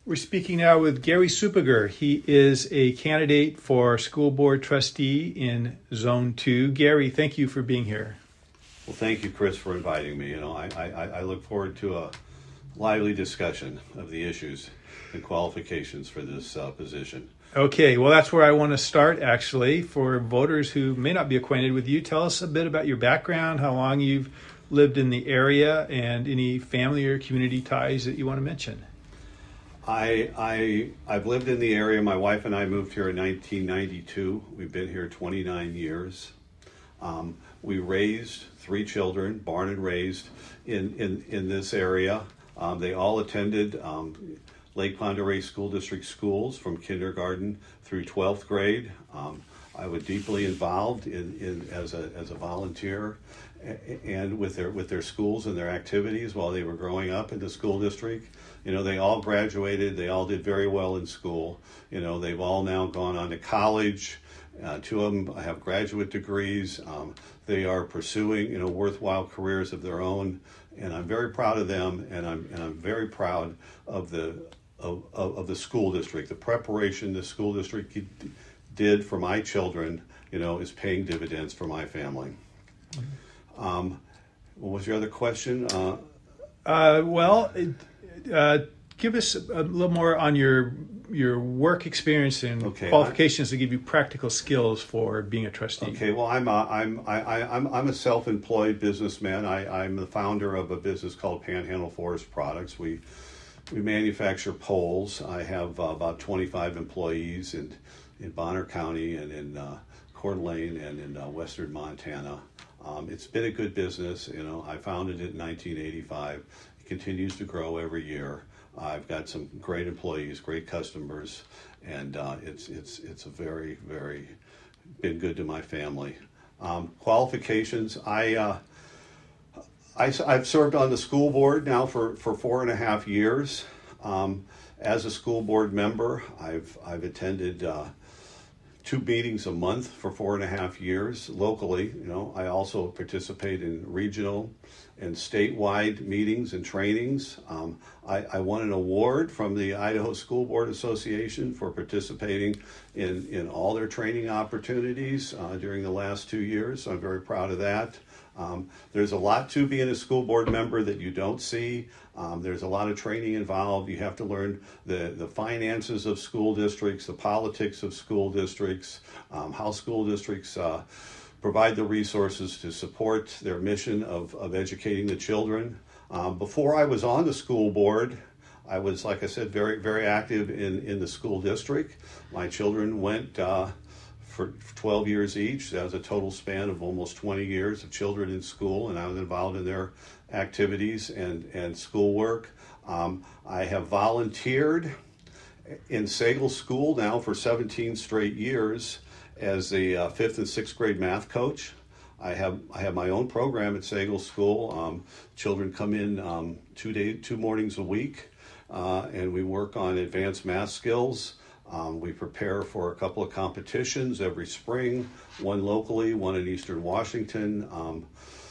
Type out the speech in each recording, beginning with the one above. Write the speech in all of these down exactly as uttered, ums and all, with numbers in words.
We're speaking now with Gary Supiger. He is a candidate for school board trustee in Zone two. Gary, thank you for being here. Well, thank you, Chris, for inviting me. You know, I, I, I look forward to a lively discussion of the issues and qualifications for this uh, position. Okay, well, that's where I want to start, actually. For voters who may not be acquainted with you, tell us a bit about your background, how long you've lived in the area, and any family or community ties that you want to mention. I, I, I've lived in the area. My wife and I moved here in nineteen ninety-two. We've been here twenty-nine years. Um, we raised three children, born and raised in, in, in this area. Um, they all attended um, Lake Pend Oreille School District schools from kindergarten through twelfth grade. Um, I was deeply involved in, in as a as a volunteer and with their with their schools and their activities while they were growing up in the school district. You know, they all graduated. They all did very well in school. You know, they've all now gone on to college. Uh, two of them have graduate degrees. Um, they are pursuing, you know, worthwhile careers of their own, and I'm very proud of them. And I'm and I'm very proud of the of, of, of the school district. The preparation the school district did for my children, you know, is paying dividends for my family. Um, what was your other question? Uh, uh, well. It, Uh, give us a little more on your your work experience and okay, qualifications I, to give you practical skills for being a trustee. Okay, well, I'm a, I'm I, I, I'm I'm a self-employed businessman. I, I'm the founder of a business called Panhandle Forest Products. We we manufacture poles. I have uh, about twenty-five employees in in Bonner County and in uh, Coeur d'Alene and in uh, western Montana. Um, it's been a good business. You know, I founded it in nineteen eighty-five. Continues to grow every year. I've got some great employees, great customers, and uh, it's it's it's a very very been good to my family. Um, qualifications. I, uh, I I've served on the school board now for, for four and a half years. Um, as a school board member, I've I've attended uh, two meetings a month for four and a half years locally. You know, I also participate in regional and statewide meetings and trainings. Um, I, I won an award from the Idaho School Board Association for participating in, in all their training opportunities uh, during the last two years. So I'm very proud of that. Um, there's a lot to being a school board member that you don't see. Um, there's a lot of training involved. You have to learn the, the finances of school districts, the politics of school districts, um, how school districts uh, provide the resources to support their mission of, of educating the children. Um, before I was on the school board, I was, like I said, very, very active in, in the school district. My children went uh, for twelve years each. That was a total span of almost twenty years of children in school, and I was involved in their activities and, and schoolwork. Um, I have volunteered in Sagal School now for seventeen straight years as the uh, fifth and sixth grade math coach. I have I have my own program at Sagal School. Um, children come in um, two day two mornings a week, uh, and we work on advanced math skills. Um, we prepare for a couple of competitions every spring, one locally, one in Eastern Washington. Um,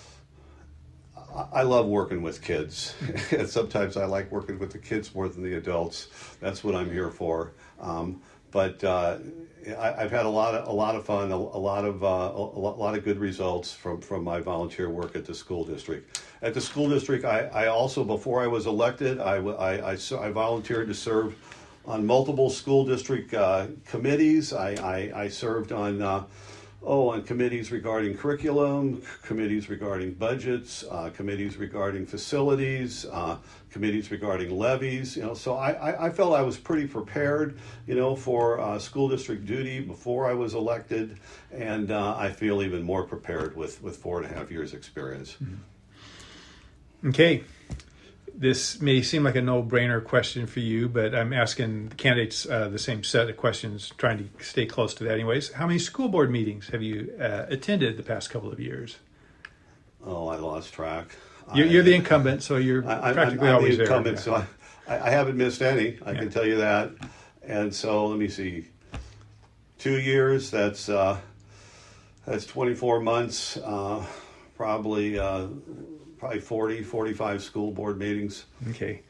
I, I love working with kids, and sometimes I like working with the kids more than the adults. That's what I'm here for. Um, but uh, I, I've had a lot of a lot of fun, a, a lot of uh, a, a lot of good results from, from my volunteer work at the school district. At the school district, I, I also, before I was elected, I, I, I, I volunteered to serve on multiple school district uh, committees. I, I, I served on uh, oh on committees regarding curriculum, committees regarding budgets, uh, committees regarding facilities, uh, committees regarding levies. You know, so I, I, I felt I was pretty prepared, you know, for uh, school district duty before I was elected, and uh, I feel even more prepared with with four and a half years experience. Mm-hmm. Okay. This may seem like a no-brainer question for you, but I'm asking the candidates uh, the same set of questions, trying to stay close to that anyways. How many school board meetings have you uh, attended the past couple of years? Oh, I lost track. You're, I, you're the incumbent, so you're I, practically I'm, I'm always the incumbent, there. so I, I haven't missed any, I yeah. can tell you that. And so let me see, two years, that's, uh, that's twenty-four months, uh, probably... Uh, Probably forty, forty-five school board meetings. Okay.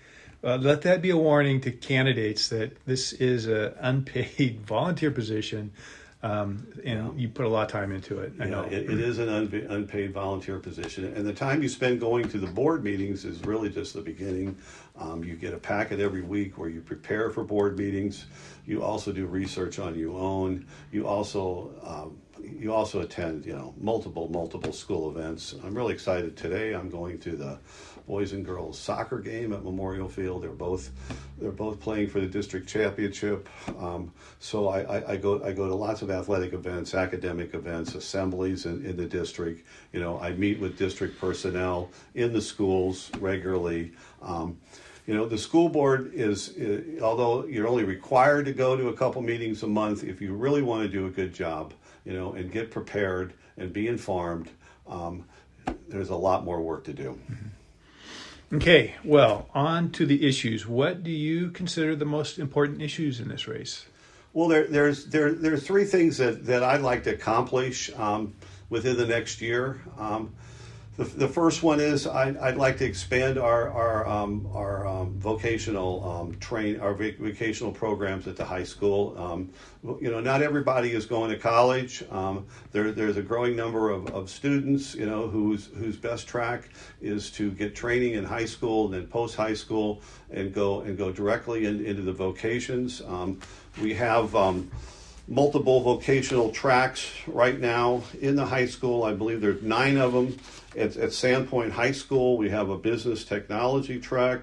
Uh, let that be a warning to candidates that this is an unpaid volunteer position, um, and yeah. you put a lot of time into it. I yeah, know it, it is an un- unpaid volunteer position, and the time you spend going to the board meetings is really just the beginning. Um, you get a packet every week where you prepare for board meetings. You also do research on your own. You also um, you also attend, you know, multiple multiple school events. I'm really excited today. I'm going to the boys and girls soccer game at Memorial Field. They're both they're both playing for the district championship. Um, so I, I, I go I go to lots of athletic events, academic events, assemblies in, in the district. You know, I meet with district personnel in the schools regularly. Um, you know, the school board is, is, although you're only required to go to a couple meetings a month, if you really want to do a good job, you know, and get prepared and be informed, um, there's a lot more work to do. Mm-hmm. Okay, well, on to the issues. What do you consider the most important issues in this race? Well, there, there's there there's three things that, that I'd like to accomplish um, within the next year. Um, the, the first one is I'd, I'd like to expand our our um, our um, vocational um, train our vocational programs at the high school. Um, you know, not everybody is going to college. Um, there there's a growing number of, of students, you know, whose whose best track is to get training in high school and then post high school and go and go directly in, into the vocations. Um, we have um, multiple vocational tracks right now in the high school. I believe there's nine of them. At, at Sandpoint High School, we have a business technology track,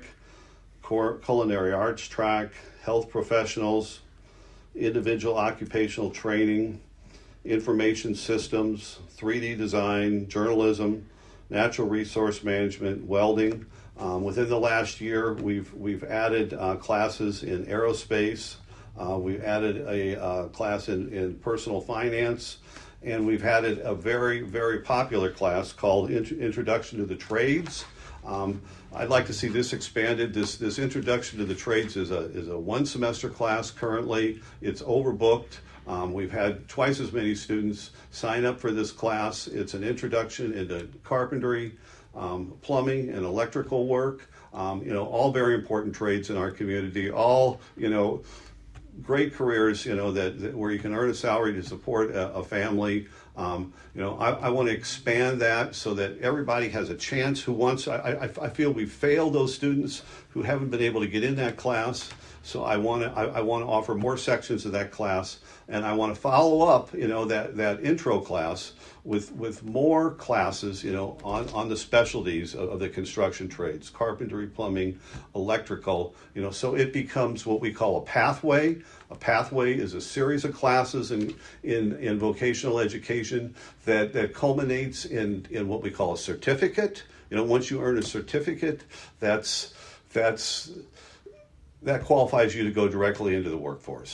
culinary arts track, health professionals, individual occupational training, information systems, three D design, journalism, natural resource management, welding. Um, within the last year, we've we've added uh, classes in aerospace. Uh, we've added a uh, class in, in personal finance, and we've added a very, very popular class called Int- Introduction to the Trades. Um, I'd like to see this expanded. This this Introduction to the Trades is a is a one semester class currently. It's overbooked. Um, we've had twice as many students sign up for this class. It's an introduction into carpentry, um, plumbing, and electrical work. Um, you know, all very important trades in our community. All, you know, great careers, you know, that, that where you can earn a salary to support a, a family. Um, you know, I, I want to expand that so that everybody has a chance who wants. I, I, I feel we've failed those students who haven't been able to get in that class. So I want to I, I want to offer more sections of that class, and I want to follow up, you know, that, that intro class with with more classes, you know, on, on the specialties of, of the construction trades, carpentry, plumbing, electrical, you know, so it becomes what we call a pathway. A pathway is a series of classes in in, in vocational education that, that culminates in, in what we call a certificate. You know, once you earn a certificate, that's that's that qualifies you to go directly into the workforce.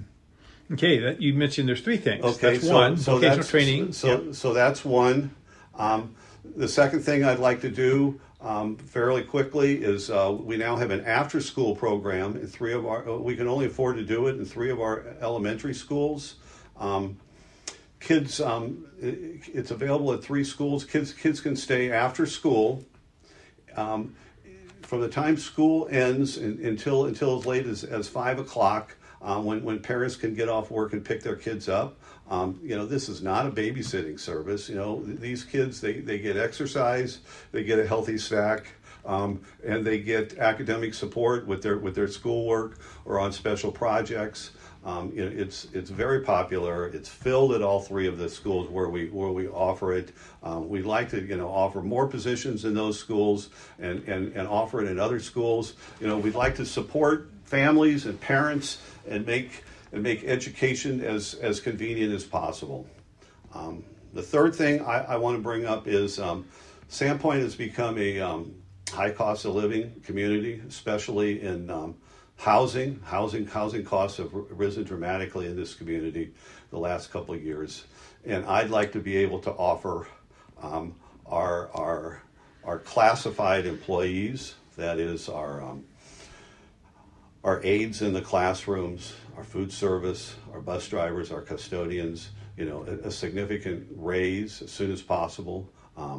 Okay, that, you mentioned there's three things. Okay, that's so, one, so vocational that's, training. So, yep. so that's one. Um, the second thing I'd like to do um, fairly quickly is uh, we now have an after-school program in three of our. We can only afford to do it in three of our elementary schools. Um, kids, um, it, it's available at three schools. Kids, kids can stay after school. Um, from the time school ends in, until until as late as, as five o'clock, um, when when parents can get off work and pick their kids up. Um, you know, this is not a babysitting service. You know, these kids they, they get exercise, they get a healthy snack, um, and they get academic support with their with their schoolwork or on special projects. Um, you know, it's it's very popular. It's filled at all three of the schools where we where we offer it. Um, we'd like to you know offer more positions in those schools and, and, and offer it in other schools. You know, we'd like to support families and parents and make and make education as as convenient as possible. Um, the third thing I, I want to bring up is um, Sandpoint has become a um, high cost of living community, especially in um, Housing, housing, housing costs have risen dramatically in this community the last couple of years, and I'd like to be able to offer um, our our our classified employees, that is our um, our aides in the classrooms, our food service, our bus drivers, our custodians, you know, a, a significant raise as soon as possible. Um,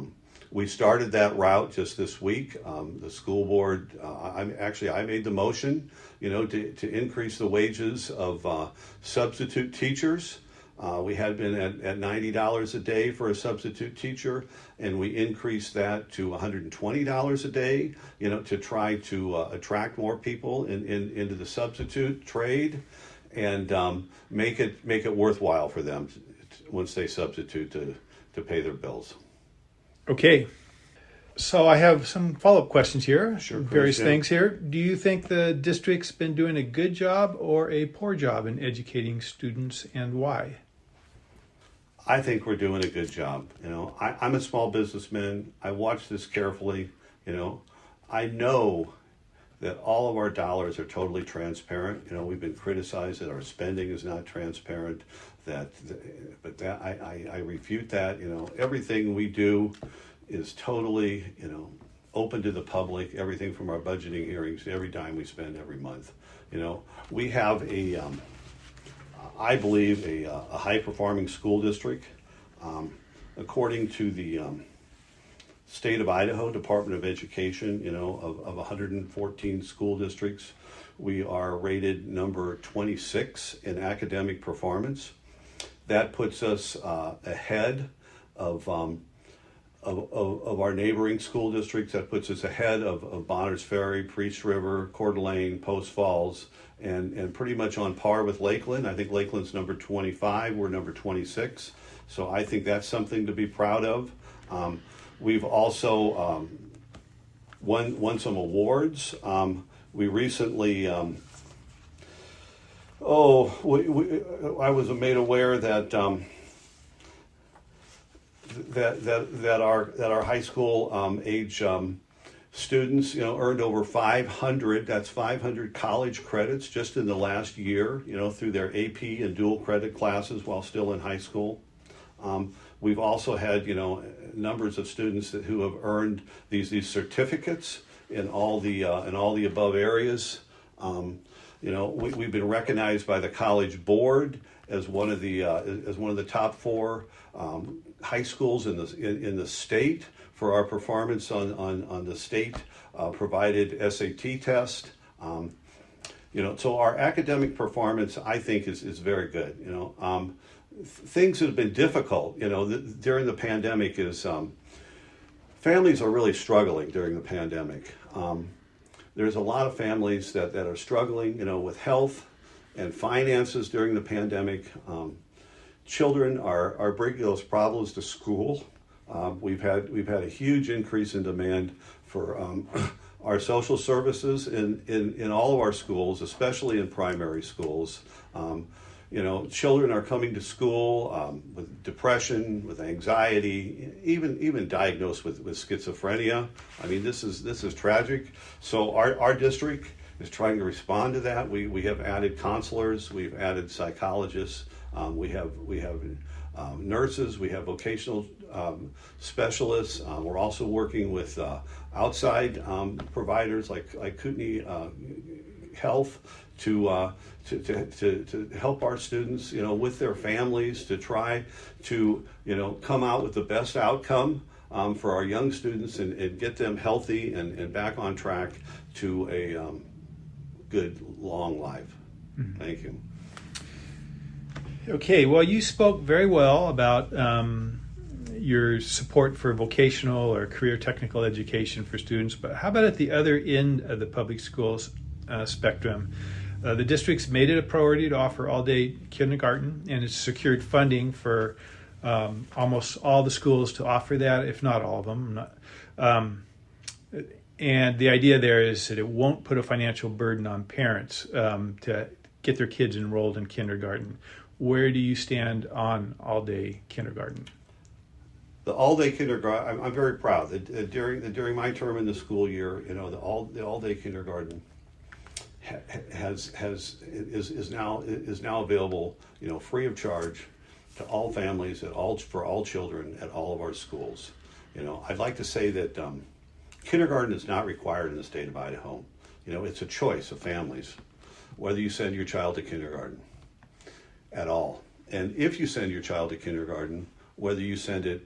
we started that route just this week. Um, the school board, uh, I'm actually I made the motion, you know, to, to increase the wages of uh, substitute teachers. Uh, we had been at, at ninety dollars a day for a substitute teacher, and we increased that to one hundred twenty dollars a day, you know, to try to uh, attract more people in, in, into the substitute trade and um, make it make it worthwhile for them to, to, once they substitute to, to pay their bills. Okay. So I have some follow-up questions here. Sure, various yeah. things here. Do you think the district's been doing a good job or a poor job in educating students, and why? I think we're doing a good job. You know, I, I'm a small businessman. I watch this carefully. You know, I know that all of our dollars are totally transparent. You know, we've been criticized that our spending is not transparent. That, but that I, I, I refute that. You know, everything we do is totally, you know, open to the public. Everything from our budgeting hearings to every dime we spend every month. You know, we have a, um, I believe, a, a high-performing school district. Um, according to the um, State of Idaho Department of Education, you know, of, of one hundred fourteen school districts, we are rated number twenty-six in academic performance. That puts us uh, ahead of, um, of, of of our neighboring school districts. That puts us ahead of, of Bonners Ferry, Priest River, Coeur d'Alene, Post Falls, and, and pretty much on par with Lakeland. I think Lakeland's number twenty-five, we're number twenty-six. So I think that's something to be proud of. Um, we've also um, won, won some awards. Um, we recently... Um, Oh, we, we, I was made aware that um, that that that our that our high school um, age um, students, you know, earned over five hundred. That's five hundred college credits just in the last year, you know, through their A P and dual credit classes while still in high school. Um, we've also had, you know, numbers of students that, who have earned these these certificates in all the uh, in all the above areas. Um, You know, we, we've been recognized by the College Board as one of the uh, as one of the top four um, high schools in the in, in the state for our performance on on, on the state uh, provided S A T test. Um, you know, so our academic performance, I think, is is very good. You know, um, th- things that have been difficult, you know, th- during the pandemic is um, families are really struggling during the pandemic. Um, There's a lot of families that, that are struggling, you know, with health and finances during the pandemic. Um, children are, are bringing those problems to school. Um, we've had we've had a huge increase in demand for um, our social services in, in, in all of our schools, especially in primary schools. Um, you know, children are coming to school um, with depression, with anxiety, even even diagnosed with, with schizophrenia. I mean, this is this is tragic. So our, our district is trying to respond to that. We we have added counselors, we've added psychologists, um, we have we have um, nurses, we have vocational um, specialists. Uh, we're also working with uh, outside um, providers like like Kootenai uh, Health to. Uh, To, to, to, to help our students, you know, with their families, to try to, you know, come out with the best outcome um, for our young students and, and get them healthy and, and back on track to a um, good, long life. Mm-hmm. Thank you. Okay, well, you spoke very well about um, your support for vocational or career technical education for students, but how about at the other end of the public schools uh, spectrum? Uh, the district's made it a priority to offer all-day kindergarten, and it's secured funding for um, almost all the schools to offer that, if not all of them. Not, um, and the idea there is that it won't put a financial burden on parents um, to get their kids enrolled in kindergarten. Where do you stand on all-day kindergarten? The all-day kindergarten, I'm, I'm very proud that uh, during the, during my term in the school year, you know, the all the all-day kindergarten has has is is now is now available, you know, free of charge to all families at all for all children at all of our schools. You know, I'd like to say that um, kindergarten is not required in the state of Idaho. You know, it's a choice of families whether you send your child to kindergarten at all, and if you send your child to kindergarten, whether you send it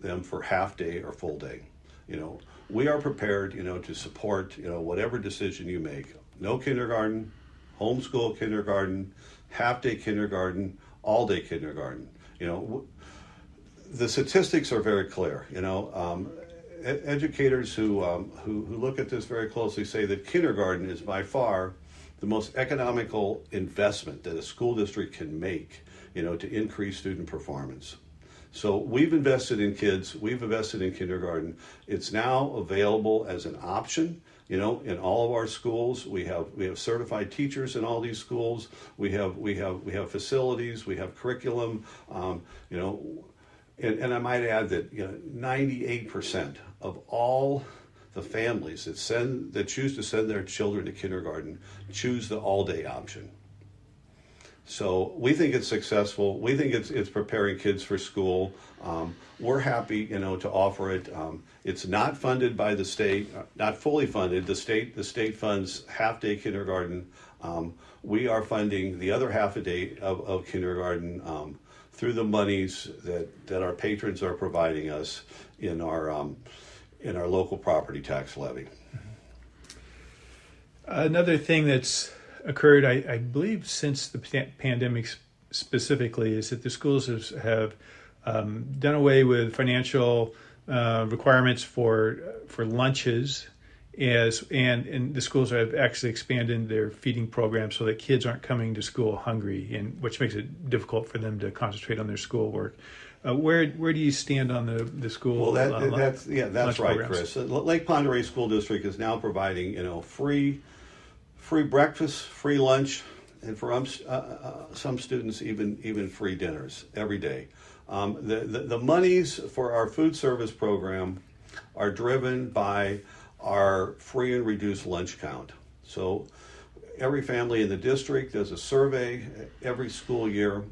them for half day or full day. You know, we are prepared, you know, to support, you know, whatever decision you make. No kindergarten, homeschool kindergarten, half day kindergarten, all day kindergarten. You know, w- the statistics are very clear. You know, um, ed- educators who, um, who who look at this very closely say that kindergarten is by far the most economical investment that a school district can make, you know, to increase student performance. So we've invested in kids, we've invested in kindergarten. It's now available as an option, you know, in all of our schools. We have we have certified teachers in all these schools. We have we have we have facilities, we have curriculum, um, you know, and, and I might add that, you know, ninety-eight percent of all the families that send that choose to send their children to kindergarten choose the all-day option. So we think it's successful. We think it's it's preparing kids for school. Um, we're happy, you know, to offer it. Um, it's not funded by the state, uh, not fully funded. The state the state funds half day kindergarten. Um, we are funding the other half a day of, of kindergarten um, through the monies that, that our patrons are providing us in our um, in our local property tax levy. Another thing that's occurred, I, I believe, since the pandemic specifically, is that the schools have, have um, done away with financial uh, requirements for for lunches, as and, and the schools have actually expanded their feeding programs so that kids aren't coming to school hungry, and which makes it difficult for them to concentrate on their schoolwork. Uh, where where do you stand on the the school? Well, that, uh, that's yeah, that's right, programs? Chris. Lake Pend Oreille School District is now providing, you know, free. Free breakfast, free lunch, and for um, uh, uh, some students, even even free dinners every day. Um, the, the the monies for our food service program are driven by our free and reduced lunch count. So every family in the district does a survey every school year,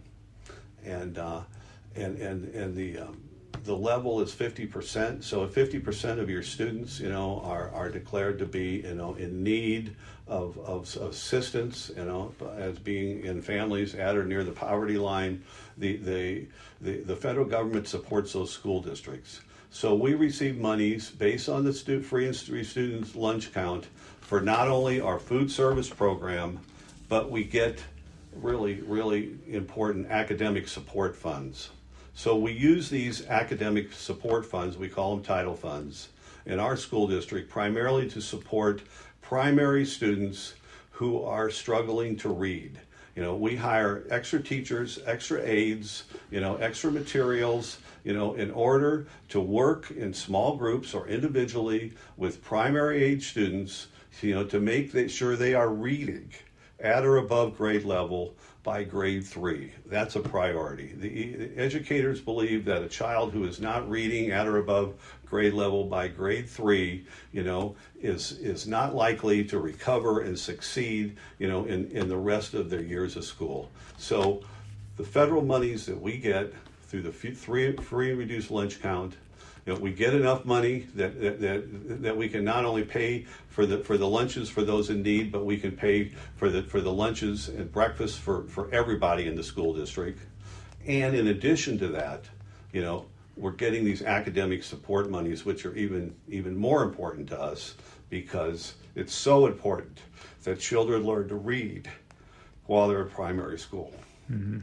and uh, and and and the um, the level is fifty percent. So if fifty percent of your students, you know, are, are declared to be, you know, in need of, of assistance, you know, as being in families at or near the poverty line, the, the, the, the federal government supports those school districts. So we receive monies based on the stu- free and free students lunch count for not only our food service program, but we get really, really important academic support funds. So we use these academic support funds, we call them title funds, in our school district primarily to support primary students who are struggling to read. You know, we hire extra teachers, extra aides, you know, extra materials, you know, in order to work in small groups or individually with primary age students, you know, to make sure they are reading at or above grade level by grade three. That's a priority. The, the educators believe that a child who is not reading at or above grade level by grade three, you know, is is not likely to recover and succeed, you know, in, in the rest of their years of school. So the federal monies that we get through the free, free and reduced lunch count, you know, we get enough money that, that that that we can not only pay for the for the lunches for those in need, but we can pay for the for the lunches and breakfast for, for everybody in the school district. And in addition to that, you know, we're getting these academic support monies, which are even even more important to us because it's so important that children learn to read while they're in primary school. Mm-hmm.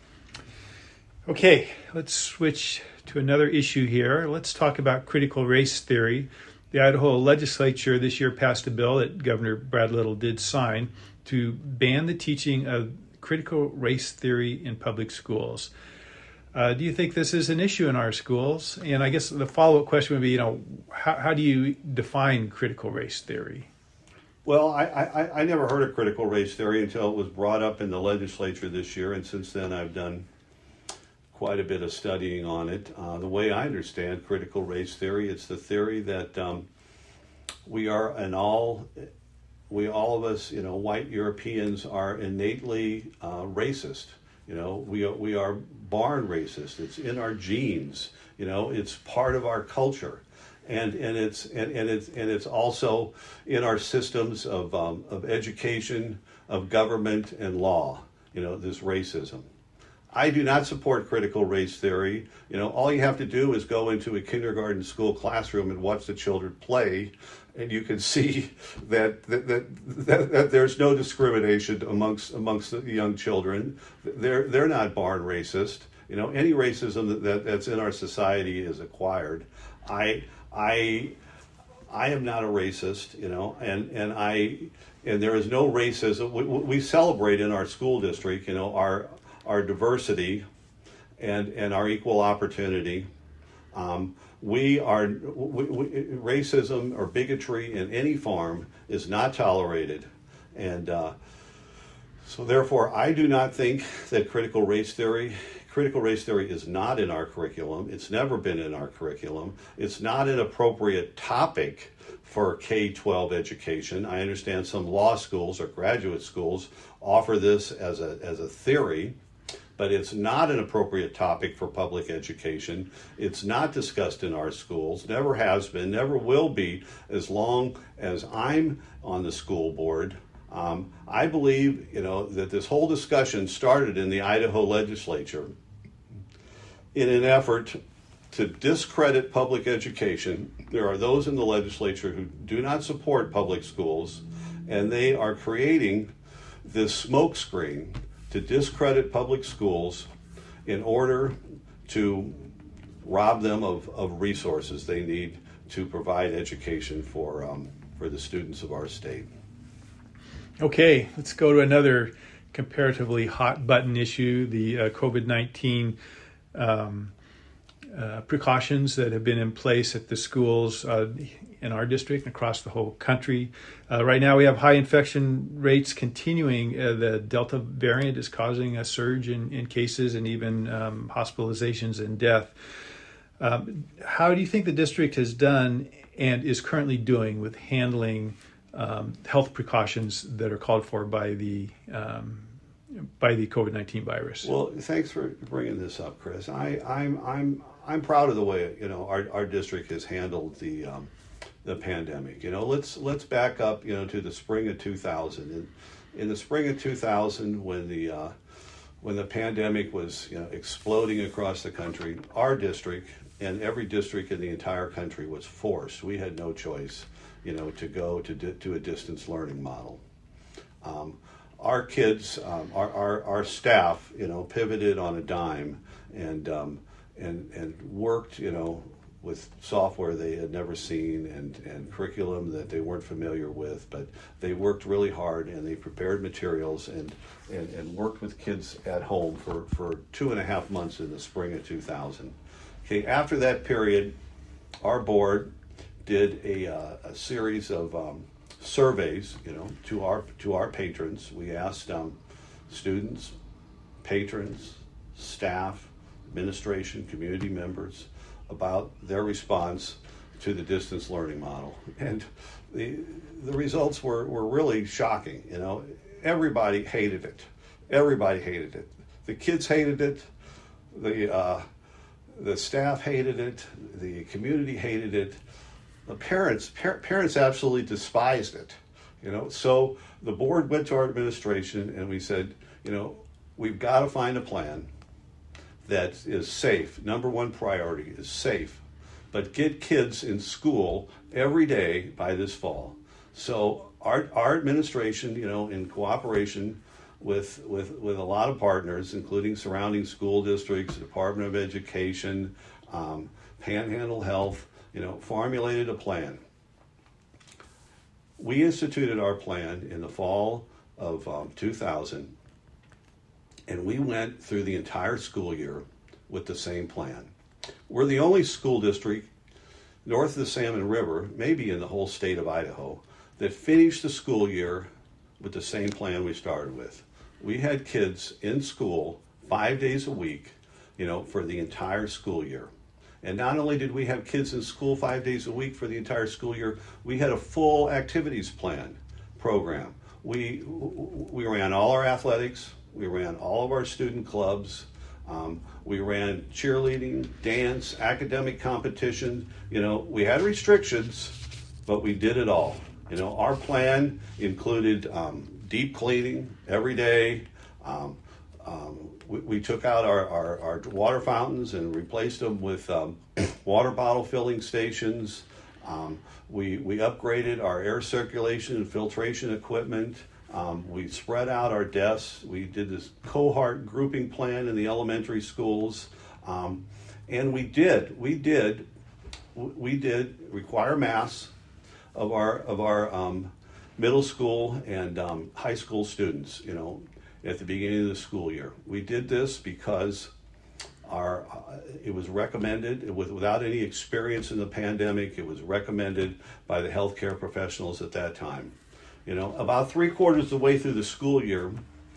Okay, let's switch to another issue here. Let's talk about critical race theory. The Idaho legislature this year passed a bill that Governor Brad Little did sign to ban the teaching of critical race theory in public schools. Uh, do you think this is an issue in our schools? And I guess the follow-up question would be, you know, how, how do you define critical race theory? Well, I, I, I never heard of critical race theory until it was brought up in the legislature this year, and since then I've done quite a bit of studying on it. Uh, the way I understand critical race theory, it's the theory that um, we are an all, we all of us, you know, white Europeans are innately uh, racist. You know, we are, we are born racist. It's in our genes. You know, it's part of our culture, and and it's and, and it's and it's also in our systems of um, of education, of government, and law. You know, this racism. I do not support critical race theory. You know, all you have to do is go into a kindergarten school classroom and watch the children play, and you can see that that, that, that, that there's no discrimination amongst amongst the young children. They're they're not born racist. You know, any racism that, that's in our society is acquired. I I I am not a racist. You know, and and I and there is no racism. We, we celebrate in our school district, you know, our our diversity and and our equal opportunity. Um, we are we, we, racism or bigotry in any form is not tolerated, and uh, so therefore I do not think that critical race theory critical race theory is not in our curriculum. It's never been in our curriculum. It's not an appropriate topic for K twelve education. I understand some law schools or graduate schools offer this as a as a theory, but it's not an appropriate topic for public education. It's not discussed in our schools, never has been, never will be as long as I'm on the school board. Um, I believe, you know, that this whole discussion started in the Idaho legislature in an effort to discredit public education. There are those in the legislature who do not support public schools, and they are creating this smokescreen to discredit public schools in order to rob them of, of resources they need to provide education for um, for the students of our state. Okay, let's go to another comparatively hot button issue, the uh, COVID nineteen um, uh, precautions that have been in place at the schools uh, in our district and across the whole country. Uh, right now we have high infection rates continuing. Uh, the Delta variant is causing a surge in, in cases and even um, hospitalizations and death. Um, how do you think the district has done and is currently doing with handling um, health precautions that are called for by the um, by the COVID nineteen virus? Well, thanks for bringing this up, Chris. I, I'm I'm I'm proud of the way, you know, our, our district has handled the um, the pandemic. You know, let's let's back up, you know, to the spring of two thousand. In, in the spring of two thousand, when the uh, when the pandemic was, you know, exploding across the country, our district and every district in the entire country was forced. We had no choice, you know, to go to di- to a distance learning model. Um, our kids, um, our, our our staff, you know, pivoted on a dime and um, and and worked, you know, with software they had never seen and, and curriculum that they weren't familiar with, but they worked really hard and they prepared materials and, and, and worked with kids at home for, for two and a half months in the spring of two thousand. Okay, after that period, our board did a, uh, a series of um, surveys, you know, to our to our patrons. We asked um, students, patrons, staff, administration, community members about their response to the distance learning model, and the the results were, were really shocking. You know, everybody hated it. Everybody hated it. The kids hated it. The uh, the staff hated it. The community hated it. The parents par- parents absolutely despised it. You know, so the board went to our administration and we said, you know, we've got to find a plan that is safe. Number one priority is safe, but get kids in school every day by this fall. So our our administration, you know, in cooperation with with with a lot of partners, including surrounding school districts, Department of Education, um, Panhandle Health, you know, formulated a plan. We instituted our plan in the fall of um, two thousand. And we went through the entire school year with the same plan. We're the only school district north of the Salmon River, maybe in the whole state of Idaho, that finished the school year with the same plan we started with. We had kids in school five days a week, you know, for the entire school year. And not only did we have kids in school five days a week for the entire school year, we had a full activities plan program. We we ran all our athletics. We ran all of our student clubs. Um, we ran cheerleading, dance, academic competition. You know, we had restrictions, but we did it all. You know, our plan included um, deep cleaning every day. Um, um, we, we took out our, our, our water fountains and replaced them with um, water bottle filling stations. Um, we, we upgraded our air circulation and filtration equipment. Um, we spread out our desks. We did this cohort grouping plan in the elementary schools. Um, and we did, we did, we did require masks of our, of our um, middle school and um, high school students, you know, at the beginning of the school year. We did this because our uh, it was recommended, it was, without any experience in the pandemic, it was recommended by the healthcare professionals at that time. You know, about three quarters of the way through the school year,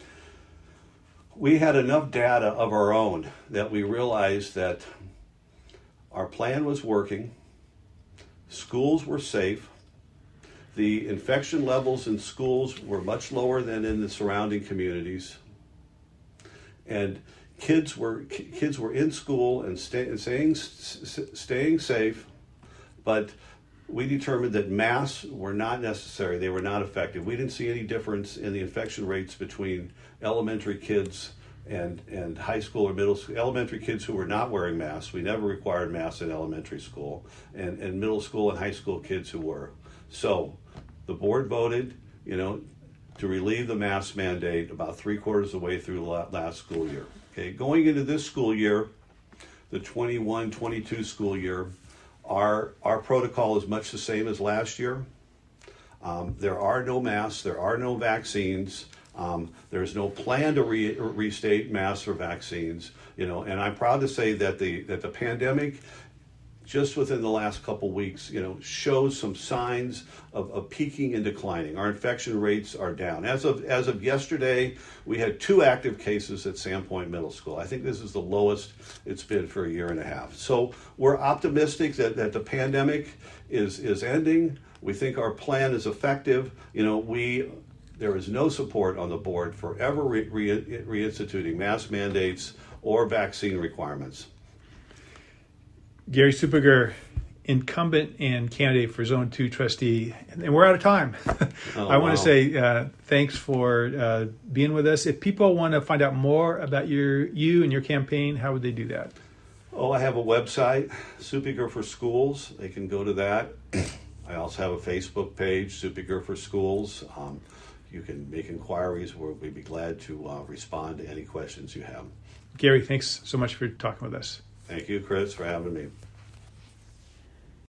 we had enough data of our own that we realized that our plan was working, schools were safe, the infection levels in schools were much lower than in the surrounding communities, and kids were kids were in school and stay, staying staying safe, but we determined that masks were not necessary. They were not effective. We didn't see any difference in the infection rates between elementary kids and, and high school or middle school. Elementary kids who were not wearing masks, we never required masks in elementary school, and, and middle school and high school kids who were. So the board voted, you know, to relieve the mask mandate about three quarters of the way through the last school year. Okay, going into this school year, the twenty-one twenty-two school year, Our, our protocol is much the same as last year. Um, there are no masks, there are no vaccines, um, there's no plan to re, restate masks or vaccines, you know, and I'm proud to say that the, that the pandemic, just within the last couple weeks, you know, shows some signs of, of peaking and declining. Our infection rates are down. As of as of yesterday, we had two active cases at Sandpoint Middle School. I think this is the lowest it's been for a year and a half. So we're optimistic that, that the pandemic is is ending. We think our plan is effective. You know, we there is no support on the board for ever re, re, reinstituting mask mandates or vaccine requirements. Gary Supiger, incumbent and candidate for Zone two trustee, and we're out of time. Oh, I want wow. to say uh, thanks for uh, being with us. If people want to find out more about your you and your campaign, how would they do that? Oh, I have a website, Supiger for Schools. They can go to that. I also have a Facebook page, Supiger for Schools. Um, you can make inquiries. Where we'd be glad to uh, respond to any questions you have. Gary, thanks so much for talking with us. Thank you, Chris, for having me.